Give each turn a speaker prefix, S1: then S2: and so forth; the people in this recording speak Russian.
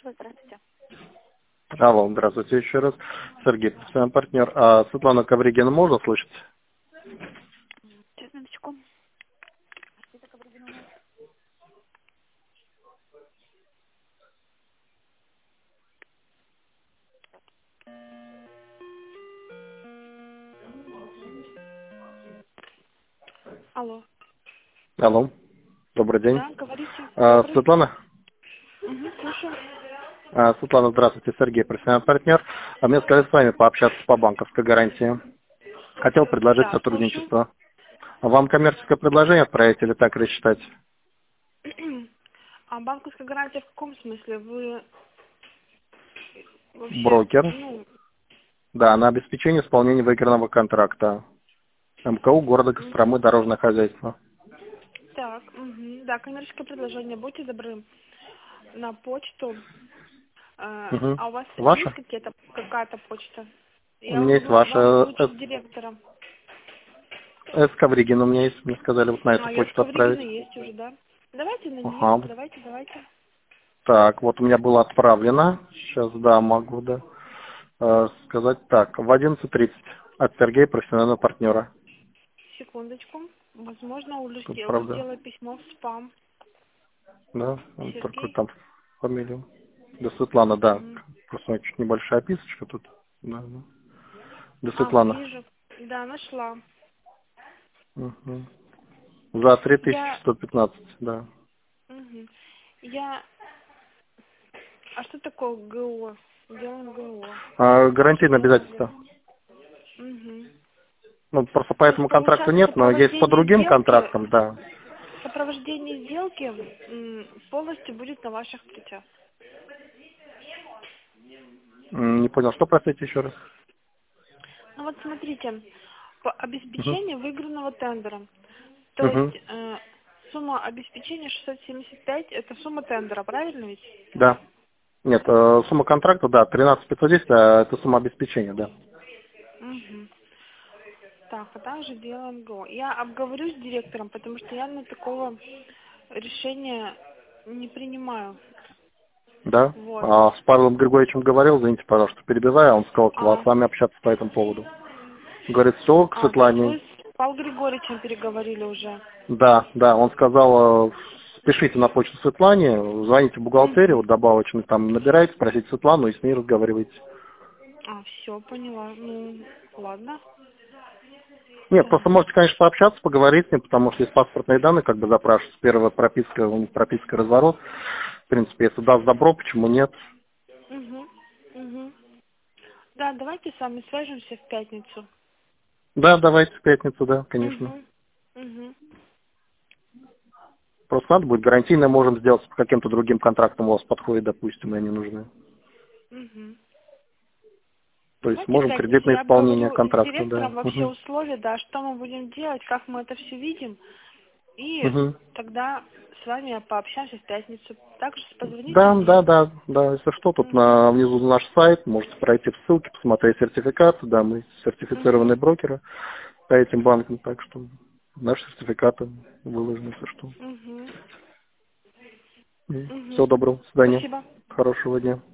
S1: слушаю, здравствуйте.
S2: Алло, здравствуйте еще раз. Сергей, профессиональный партнер. А Светлана Ковригина можно слышать?
S1: Сейчас, минуточку. Где-то Ковригина у нас. Алло.
S2: Алло, добрый день.
S1: Да, говорите. Добрый.
S2: Светлана?
S1: Угу, слушаю.
S2: Светлана, здравствуйте. Сергей, профессиональный партнер. Мне сказали с вами пообщаться по банковской гарантии. Хотел предложить
S1: Да, слушаю.
S2: сотрудничество. Вам коммерческое предложение отправить или так рассчитать?
S1: А банковская гарантия в каком смысле? Вы вообще,
S2: Брокер. Да, на обеспечение исполнения выигранного контракта. МКУ города Костромы, дорожное хозяйство.
S1: так, да, коммерческое предложение. Будьте добры на почту.
S2: Угу.
S1: А у вас есть
S2: Ваша?
S1: какая-то почта?
S2: У
S1: Я
S2: меня есть
S1: вам
S2: ваша.
S1: лучше с директором.
S2: С Ковригин у меня есть. Мне сказали вот на эту
S1: А, я с
S2: почту
S1: Ковригина
S2: отправить.
S1: есть уже, да? Давайте на нее.
S2: Ага.
S1: Давайте.
S2: Так, вот у меня было отправлено. Сейчас, да, могу, да. Сказать так. В 11:30 от Сергея, профессионального партнера.
S1: Секундочку. Возможно,
S2: Тут, правда,
S1: улетело письмо в спам.
S2: да, он только
S1: Сергей?
S2: там фамилию. Да, Светлана, да.
S1: Мгм.
S2: Просто чуть небольшая описочка тут. Да, да. Да,
S1: Ага,
S2: Светлана.
S1: вижу. Да, нашла.
S2: Угу. За
S1: Я...
S2: 3115, да.
S1: Мгм. Я... А что такое ГО? Делаем ГО.
S2: Гарантийное
S1: Что надо
S2: обязательство.
S1: делать? Угу.
S2: Ну, просто по
S1: То есть,
S2: этому контракту
S1: получается,
S2: нет, но есть по другим контрактам, да.
S1: сопровождение сделки полностью будет на ваших плечах.
S2: Не понял, что, простите, еще раз?
S1: Ну вот смотрите, по
S2: Угу.
S1: обеспечению выигранного тендера. То есть
S2: Угу.
S1: сумма обеспечения 675 это сумма тендера, правильно ведь?
S2: Да. Нет, сумма контракта, да, 13510, это сумма обеспечения, да.
S1: Угу. Так, а также делаем ГО. Я обговорюсь с директором, потому что я на такого решения не принимаю.
S2: Да.
S1: Вот.
S2: А с Павлом Григорьевичем говорил, извините, пожалуйста, перебиваю, он сказал с
S1: А,
S2: вами общаться по этому поводу. Говорит, все, к
S1: то есть
S2: Светлане.
S1: вы с Павлом Григорьевичем переговорили уже?
S2: Да, да, он сказал, спешите на почту Светлане, звоните в бухгалтерию,
S1: Угу.
S2: вот добавочный там набирайте, спросите Светлану и с ней разговаривайте.
S1: А, все, поняла. Ну, ладно.
S2: Нет, просто
S1: Так.
S2: можете, конечно, пообщаться, поговорить с ним, потому что есть паспортные данные, как бы запрашиваются. Первая прописка, у них прописка разворот. В принципе, если даст добро, почему нет?
S1: Угу. Угу. Да, давайте с вами свяжемся в пятницу.
S2: Да, давайте в пятницу, да, конечно.
S1: Угу. Угу.
S2: Просто надо будет гарантийно, можем сделать по каким-то другим контрактам у вас подходит, допустим, и они нужны.
S1: Угу.
S2: То есть
S1: Давайте в
S2: можем
S1: пятницу
S2: кредитное
S1: я
S2: исполнение
S1: обговорю с
S2: контракта, да.
S1: директором вообще
S2: Угу.
S1: условия, да, что мы будем делать, как мы это все видим. И
S2: Угу.
S1: тогда с вами пообщаемся в пятницу. Также позвоните
S2: Да, да,
S1: мне.
S2: да, да, если что, тут
S1: Угу.
S2: внизу наш сайт, можете пройти в ссылке, посмотреть сертификаты, да, мы
S1: Угу.
S2: сертифицированные брокеры по этим банкам, так что наши сертификаты выложены, если что.
S1: Угу.
S2: Всего
S1: Угу.
S2: доброго, до свидания,
S1: Спасибо.
S2: хорошего дня.